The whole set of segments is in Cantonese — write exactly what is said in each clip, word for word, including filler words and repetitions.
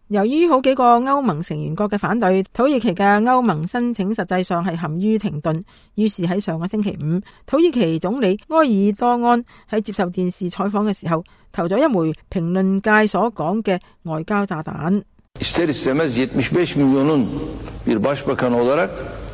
由於好幾個歐盟成員國嘅反對，土耳其嘅歐盟申請實際上係陷於停頓。於是喺上個星期五，土耳其總理埃爾多安喺接受電視採訪嘅時候，投咗一枚評論界所講嘅外交炸彈。 İster istemez yetmiş beş milyonun bir başbakan olarak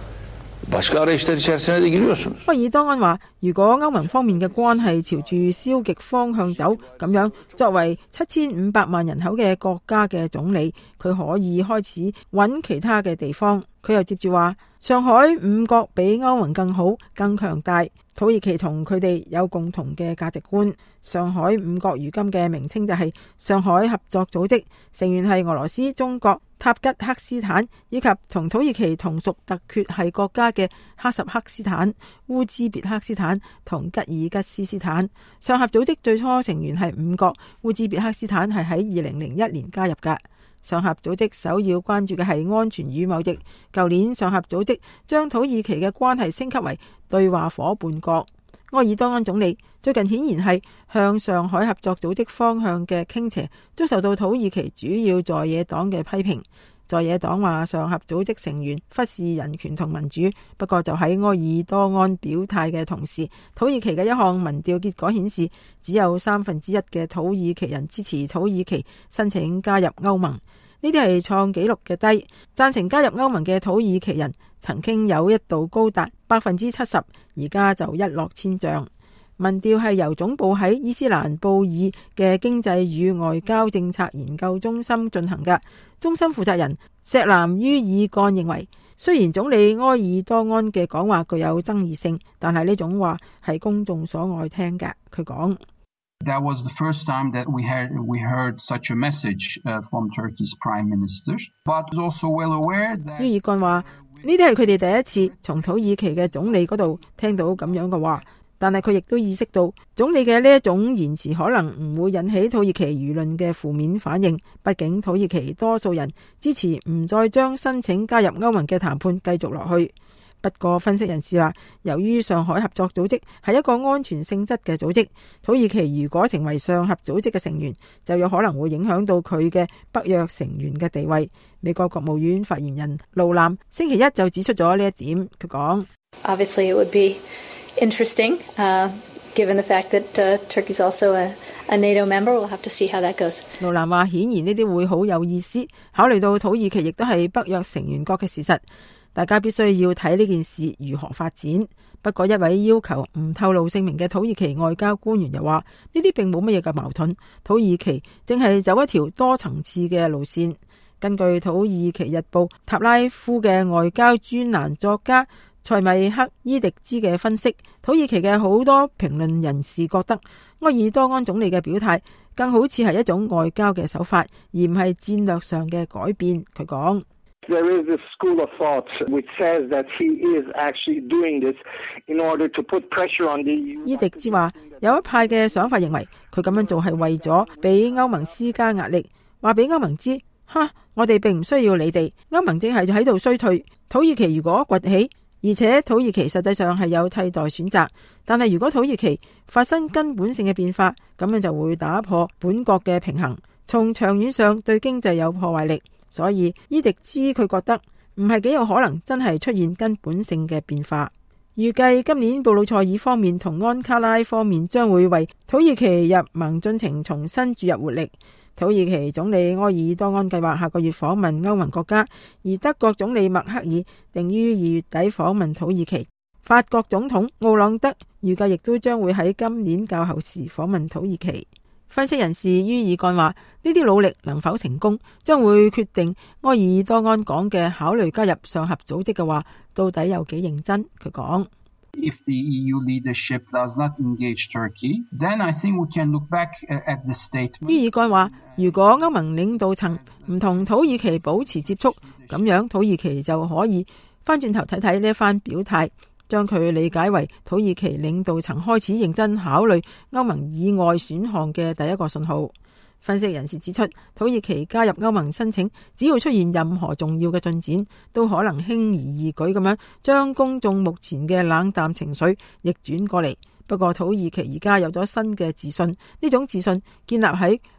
başka arayışlar içerisine de giriyorsunuz。 埃爾多安話：如果歐盟方面嘅關係朝住消極方向走，咁樣作為七千五百萬人口嘅國家嘅總理，佢可以開始揾其他嘅地方。佢又接住話：上海五國比歐盟更好、更強大。土耳其同佢哋有共同嘅價值觀。上海五國如今嘅名稱就係上海合作組織，成員係俄羅斯、中國、塔吉克斯坦以及同土耳其同屬突厥系國家嘅哈薩克斯坦、烏茲別克斯坦同吉爾吉斯斯坦。上合組織最初成員係五國，烏茲別克斯坦係喺二零零一年加入嘅。上合組織首要關注嘅係安全與貿易。舊年上合組織將土耳其嘅關係升級為對話夥伴國。埃爾多安總理最近顯然係向上海合作組織方向嘅傾斜，遭受到土耳其主要在野黨嘅批評。在野黨話上合組織成員忽視人權同民主。不過就喺埃爾多安表態嘅同時，土耳其嘅一項民調結果顯示，只有三分之一嘅土耳其人支持土耳其申請加入歐盟。呢啲係創紀錄嘅低。贊成加入歐盟嘅土耳其人曾經有一度高達百分之七十，而家就一落千丈。民調係由總部喺伊斯蘭布爾嘅經濟與外交政策研究中心進行嘅。中心負責人石南于爾幹認為，雖然總理埃爾多安嘅講話具有爭議性，但係呢種話係公眾所愛聽嘅。佢講 ：That was the first time that we heard we heard such a message from Turkey's Prime Minister, but was also well aware that。于爾幹話：呢啲係佢哋第一次從土耳其嘅總理嗰度聽到咁樣嘅話。但係佢亦都意識到總理嘅呢一種言辭可能唔會引起土耳其輿論嘅負面反應，畢竟土耳其多數人支持唔再將申請加入歐盟嘅談判繼續落去。不過分析人士話，由於上海合作組織係一個安全性質嘅組織，土耳其如果成為上合組織嘅成員，就有可能會影響到佢嘅北約成員嘅地位。美國國務院發言人盧南星期一就指出咗呢一點，佢講 ：Obviously, it would be interesting, uh, given the fact that uh, Turkey's also a, a NATO member. We'll have to see how that goes. 盧南話：顯然呢啲會好有意思，考慮到土耳其亦都係北約成員國嘅事實，大家必須要睇呢件事如何發展。不過一位要求唔透露姓名嘅土耳其外交官員又話：呢啲並冇乜嘢嘅矛盾，土耳其正係走一條多層次嘅路線。根據土耳其日報塔拉夫嘅外交專欄作家塞米克伊迪茲嘅分析，土耳其嘅好多評論人士覺得埃爾多安總理嘅表態更好似係一種外交嘅手法，而唔係戰略上嘅改變。佢講 ：There is a school of thought which says that he is actually doing this in order to put pressure on the E U。 伊迪茲話，有一派嘅想法認為佢咁樣做係為咗俾歐盟施加壓力，話俾歐盟知，哈，我哋並唔需要你哋，歐盟正係喺度衰退。土耳其如果崛起，而且土耳其實際上係有替代選擇，但係如果土耳其發生根本性嘅變化，咁樣就會打破本國嘅平衡，從長遠上對經濟有破壞力。所以伊迪茲佢覺得唔係幾有可能真係出現根本性嘅變化。預計今年布魯塞爾方面同安卡拉方面將會為土耳其入盟進程重新注入活力。土耳其總理埃爾多安計劃下個月訪問歐盟國家，而德國總理默克爾定於二月底訪問土耳其。法國總統奧朗德預計亦都將會喺今年較後時訪問土耳其。分析人士于爾幹話，呢啲努力能否成功，將會決定埃爾多安講嘅考慮加入上合組織嘅話，到底有幾認真。佢講 ：If the E U leadership does not engage Turkey, then I think we can look back at the statement. 于爾幹話，如果歐盟領導層唔同土耳其保持接觸，咁樣土耳其就可以翻轉頭睇睇呢一番表態，將佢理解為土耳其領導層開始認真考慮歐盟以外選項嘅第一個信號。分析人士指出，土耳其加入歐盟申請，只要出現任何重要嘅進展，都可能輕而易舉咁樣將公眾目前嘅冷淡情緒逆轉過嚟。不過土耳其而家有咗新嘅自信，呢種自信建立喺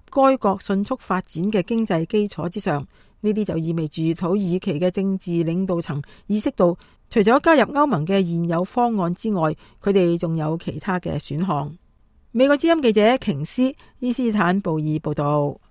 該國迅速發展嘅經濟基礎之上。呢啲就意味住土耳其嘅政治領導層意識到，除咗加入歐盟嘅現有方案之外，佢哋仲有其他嘅選項。美國之音記者瓊斯伊斯坦布爾報道。